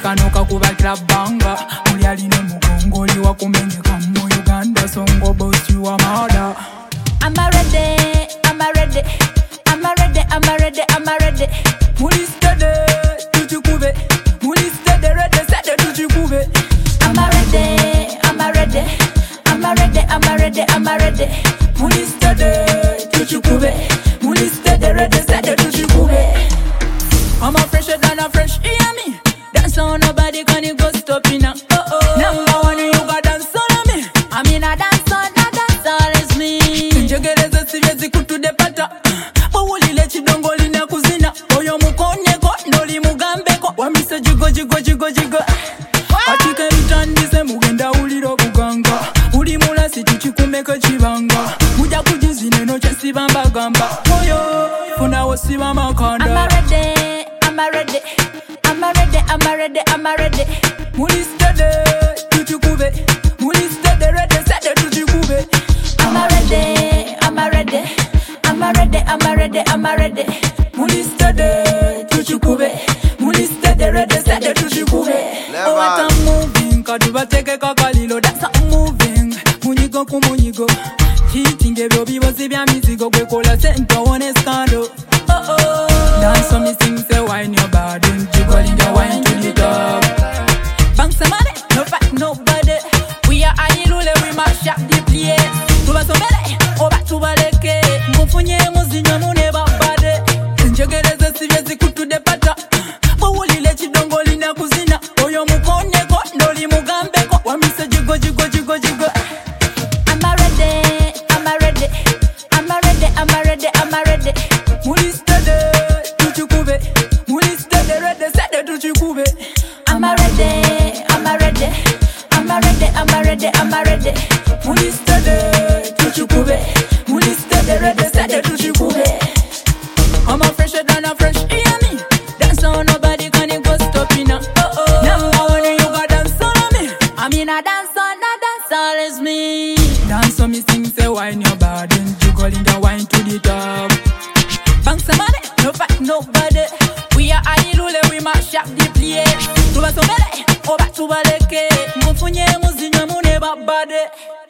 kano kakuba club banga muli alina mugongo oli wakumenyeka mu Uganda songo boss you a murder. I'm a ready, I'm a ready, I'm a ready, I'm a ready, I'm a ready. Muli steady tuchikube muli steady steady tuchikube. I'm a ready, I'm a ready, I'm a ready, I'm a ready, I'm a ready. Muli steady tuchikube muli steady steady tuchikube. I'm a fresher than a fresh, hear me. Dance on nobody can go stopping now. Number one you got dance on me. I mean I dance on, I dance all is me. Njegereza siwezi kutudepata. Bawuli lechi dongoli na kuzina. Oyo mukonyeko noli mugambeko. Wamise jigo jigo jigo jigo. Atika mitandise mugenda uliro buganga. Uli mulasi chichikumeka chibanga. Muja kujizine no chesibamba gamba. Oyo funa wasiba makanda. I'm a ready, I'm a ready, I'm a ready, I'm a ready, I'm a ready. Muli steady tuchikube muli steady steady tuchikube. I'm a ready, I'm a ready, I'm a ready, I'm a ready, I'm a ready. Muli steady tuchikube muli steady steady tuchikube. Oh what I'm moving kaduba teke kakalilo that's I'm moving munyigo ku munyigo hitting ebyo bibozi bya mizigo kwekola center one scandal. Dance on me sing say wine your body jiggling your wine to the top. Bang some money no fight nobody we are anilule we mash up the place. Tuba somele oba tubaleke mufunye muzinyo mune babade njegereza sivyezi kutudepata bawulile chidongoli na kuzina oyo mukonyeko ndoli mugambeko wamise jigo jigo jigo jigo. I'm a ready, I'm a ready, I'm a ready, I'm a ready, I'm a ready. Muli steady tuchikube muli steady steady tuchikube. I'm a ready, I'm a ready, I'm a ready, I'm a ready, I'm a ready. Muli steady tuchikube muli steady steady tuchikube. I'm a fresher than a fresh, hear me. Dance on nobody can go stopping now. Number one you got dance on me. I mean I dance on, I dance all is me. Dance on me sing say wine your body jiggling the wine to the top. Bang some money no fight nobody we are anilule we mash up the place. Tuba somele oba tubaleke mufunye muzinyo mune babade